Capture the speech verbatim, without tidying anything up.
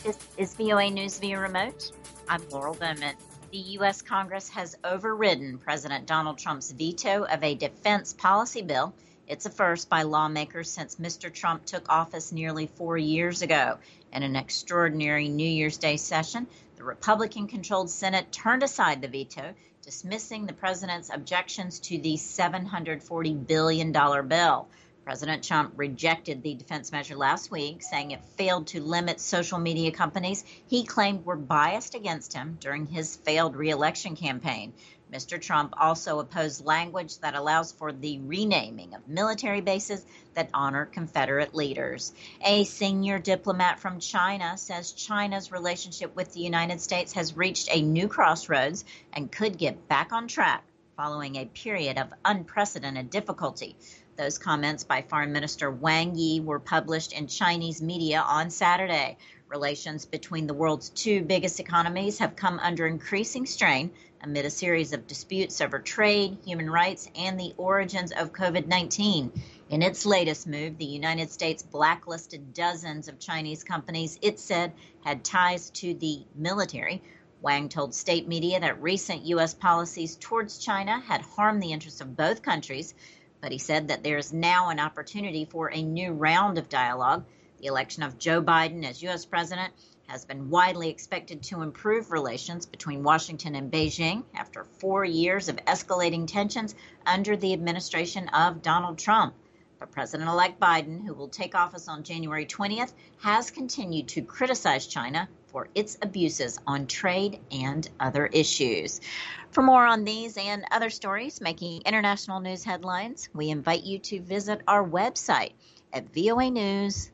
This is V O A News via remote. I'm Laurel Bowman. The U S Congress has overridden President Donald Trump's veto of a defense policy bill. It's a first by lawmakers since Mister Trump took office nearly four years ago. In an extraordinary New Year's Day session, the Republican-controlled Senate turned aside the veto, dismissing the president's objections to the seven hundred forty billion dollars bill. President Trump rejected the defense measure last week, saying it failed to limit social media companies he claimed were biased against him during his failed re-election campaign. Mister Trump also opposed language that allows for the renaming of military bases that honor Confederate leaders. A senior diplomat from China says China's relationship with the United States has reached a new crossroads and could get back on track following a period of unprecedented difficulty. Those comments by Foreign Minister Wang Yi were published in Chinese media on Saturday. Relations between the world's two biggest economies have come under increasing strain amid a series of disputes over trade, human rights, and the origins of COVID nineteen. In its latest move, the United States blacklisted dozens of Chinese companies it said had ties to the military. Wang told state media that recent U S policies towards China had harmed the interests of both countries, but he said that there is now an opportunity for a new round of dialogue. The election of Joe Biden as U S president has been widely expected to improve relations between Washington and Beijing after four years of escalating tensions under the administration of Donald Trump. But President-elect Biden, who will take office on January twentieth, has continued to criticize China for its abuses on trade and other issues. For more on these and other stories making international news headlines, we invite you to visit our website at voa news